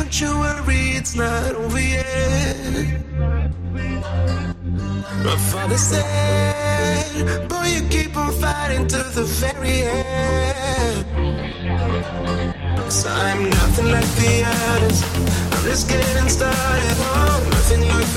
Don't you worry, it's not over yet. My father said, boy, you keep on fighting to the very end. So I'm nothing like the others, I'm just getting started. Oh, nothing like